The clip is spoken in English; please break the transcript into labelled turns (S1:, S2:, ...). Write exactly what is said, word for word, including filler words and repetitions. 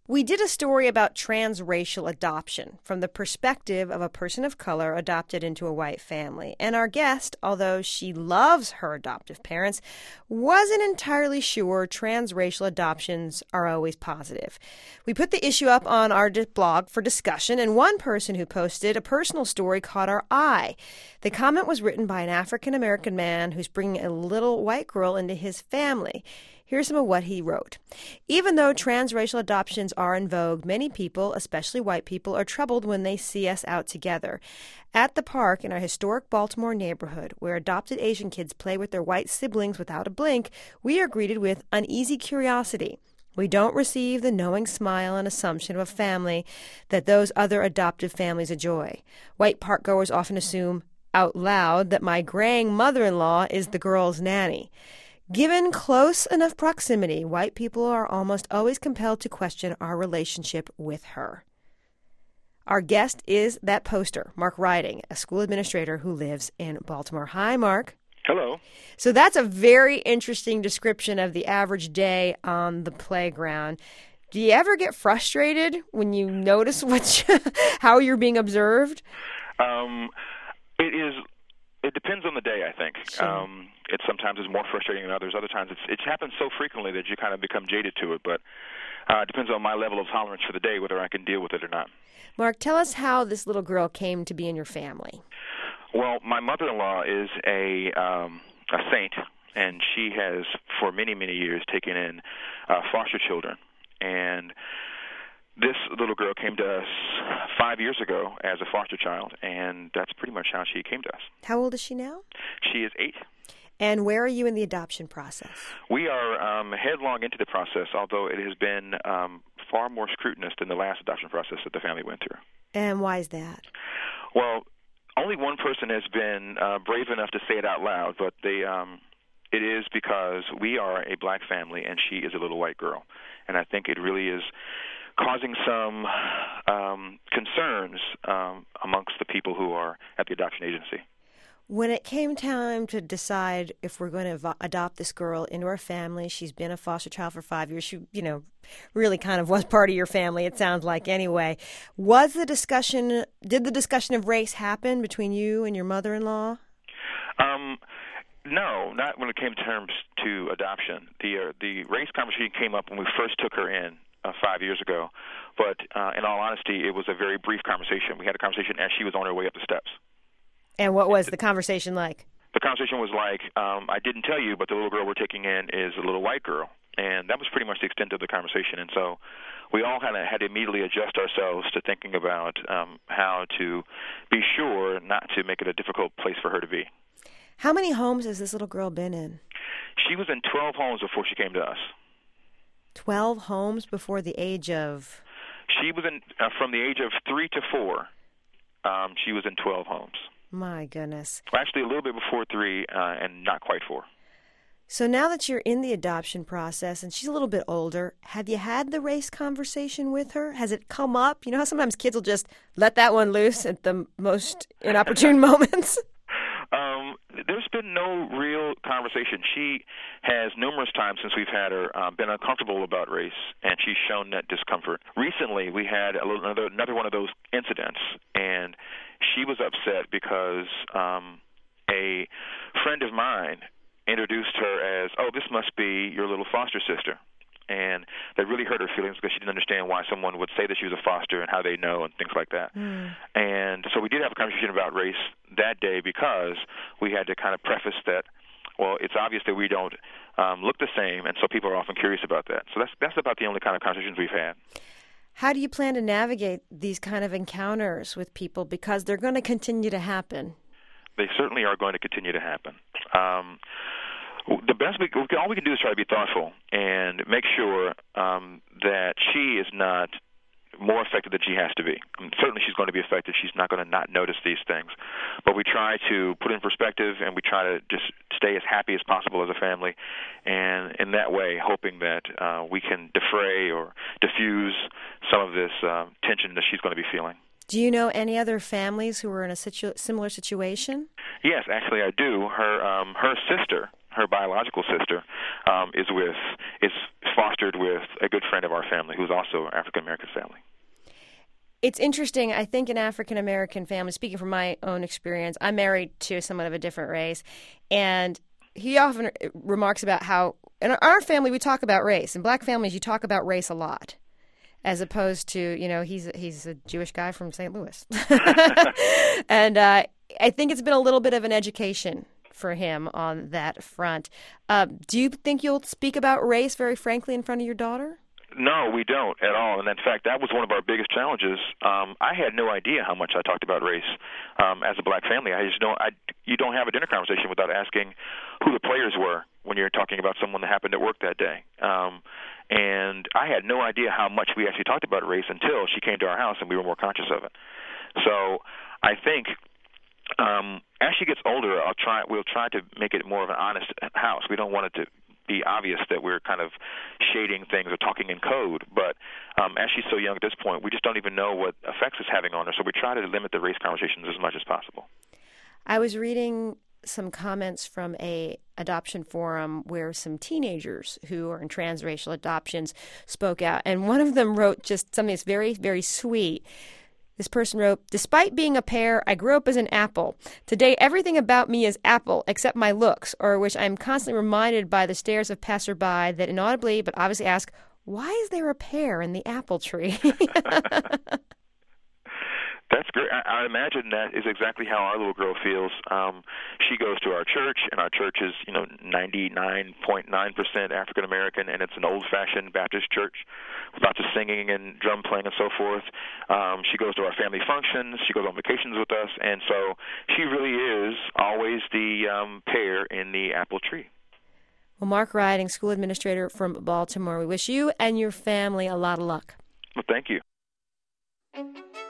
S1: We did a story about transracial adoption from the perspective of a person of color adopted into a white family. And our guest, although she loves her adoptive parents, wasn't entirely sure transracial adoptions are always positive. We put the issue up on our blog for discussion, and one person who posted a personal story caught our eye. The comment was written by an African-American man who's bringing a little white girl into his family. Here's some of what he wrote. Even though transracial adoptions are in vogue, many people, especially white people, are troubled when they see us out together. At the park in our historic Baltimore neighborhood, where adopted Asian kids play with their white siblings without a blink, we are greeted with uneasy curiosity. We don't receive the knowing smile and assumption of a family that those other adoptive families enjoy. White parkgoers often assume out loud that my graying mother-in-law is the girl's nanny. Given close enough proximity, white people are almost always compelled to question our relationship with her. Our guest is that poster, Mark Riding, a school administrator who lives in Baltimore. Hi, Mark.
S2: Hello.
S1: So that's a very interesting description of the average day on the playground. Do you ever get frustrated when you notice what you, how you're being observed?
S2: Um, it is. It depends on the day, I think.
S1: Sure.
S2: Um, it sometimes is more frustrating than others. Other times it's, it happens so frequently that you kind of become jaded to it. But uh, it depends on my level of tolerance for the day, whether I can deal with it or not.
S1: Mark, tell us how this little girl came to be in your family.
S2: Well, my mother-in-law is a, um, a saint, and she has, for many, many years, taken in uh, foster children. And this little girl came to us five years ago as a foster child, and that's pretty much how she came to us.
S1: How old is she now?
S2: She is eight.
S1: And where are you in the adoption process?
S2: We are um, headlong into the process, although it has been um, far more scrutinous than the last adoption process that the family went through.
S1: And why is that?
S2: Well, only one person has been uh, brave enough to say it out loud, but they, um, it is because we are a black family and she is a little white girl. And I think it really is causing some um, concerns um, amongst the people who are at the adoption agency.
S1: When it came time to decide if we're going to v- adopt this girl into our family, she's been a foster child for five years. She, you know, really kind of was part of your family, it sounds like anyway. Was the discussion, did the discussion of race happen between you and your mother-in-law?
S2: Um, no, not when it came to terms to adoption. The, uh, the race conversation came up when we first took her in. Uh, five years ago. But uh, in all honesty, it was a very brief conversation. We had a conversation as she was on her way up the steps.
S1: And what was the conversation like?
S2: The conversation was like, um, I didn't tell you, but the little girl we're taking in is a little white girl. And that was pretty much the extent of the conversation. And so we all kind of had to immediately adjust ourselves to thinking about um, how to be sure not to make it a difficult place for her to be.
S1: How many homes has this little girl been in?
S2: She was in twelve homes before she came to us.
S1: twelve homes before the age of?
S2: She was in, uh, from the age of three to four, um, she was in twelve homes.
S1: My goodness.
S2: Actually, a little bit before three uh, and not quite four.
S1: So now that you're in the adoption process and she's a little bit older, have you had the race conversation with her? Has it come up? You know how sometimes kids will just let that one loose at the most inopportune moments?
S2: Um, there's been no real conversation. She has numerous times since we've had her um, been uncomfortable about race, and she's shown that discomfort. Recently, we had a little, another, another one of those incidents, and she was upset because um, a friend of mine introduced her as, oh, this must be your little foster sister. And that really hurt her feelings because she didn't understand why someone would say that she was a foster and how they know and things like that. Mm. And so we did have a conversation about race that day because we had to kind of preface that, well, it's obvious that we don't um, look the same, and so people are often curious about that. So that's that's about the only kind of conversations we've had.
S1: How do you plan to navigate these kind of encounters with people because they're going to continue to happen?
S2: They certainly are going to continue to happen. Um, The best we all we can do is try to be thoughtful and make sure um, that she is not more affected than she has to be. I mean, certainly she's going to be affected. She's not going to not notice these things. But we try to put it in perspective, and we try to just stay as happy as possible as a family, and in that way hoping that uh, we can defray or diffuse some of this uh, tension that she's going to be feeling.
S1: Do you know any other families who are in a situ- similar situation?
S2: Yes, actually I do. Her um, her sister, her biological sister, um, is with is fostered with a good friend of our family who's also an African American family.
S1: It's interesting. I think in African American families, speaking from my own experience, I'm married to someone of a different race, and he often remarks about how in our family we talk about race. In black families, you talk about race a lot, as opposed to, you know, he's he's a Jewish guy from Saint Louis, and uh, I think it's been a little bit of an education for him on that front. Uh, do you think you'll speak about race very frankly in front of your daughter?
S2: No, we don't at all. And in fact, that was one of our biggest challenges. Um, I had no idea how much I talked about race um, as a black family. I just don't. I, you don't have a dinner conversation without asking who the players were when you're talking about someone that happened at work that day. Um, and I had no idea how much we actually talked about race until she came to our house and we were more conscious of it. So I think um, as she gets older, I'll try. We'll try to make it more of an honest house. We don't want it to be obvious that we're kind of shading things or talking in code. But um, as she's so young at this point, we just don't even know what effects it's having on her. So we try to limit the race conversations as much as possible.
S1: I was reading some comments from a adoption forum where some teenagers who are in transracial adoptions spoke out. And one of them wrote just something that's very, very sweet. This person wrote, "Despite being a pear, I grew up as an apple. Today, everything about me is apple except my looks, or which I'm constantly reminded by the stares of passerby that inaudibly but obviously ask, why is there a pear in the apple tree?"
S2: That's great. I, I imagine that is exactly how our little girl feels. Um, she goes to our church, and our church is, you know, ninety-nine point nine percent African American, and it's an old-fashioned Baptist church with lots of singing and drum playing and so forth. Um, she goes to our family functions. She goes on vacations with us, and so she really is always the um, pear in the apple tree.
S1: Well, Mark Riding, school administrator from Baltimore, we wish you and your family a lot of luck.
S2: Well, thank you.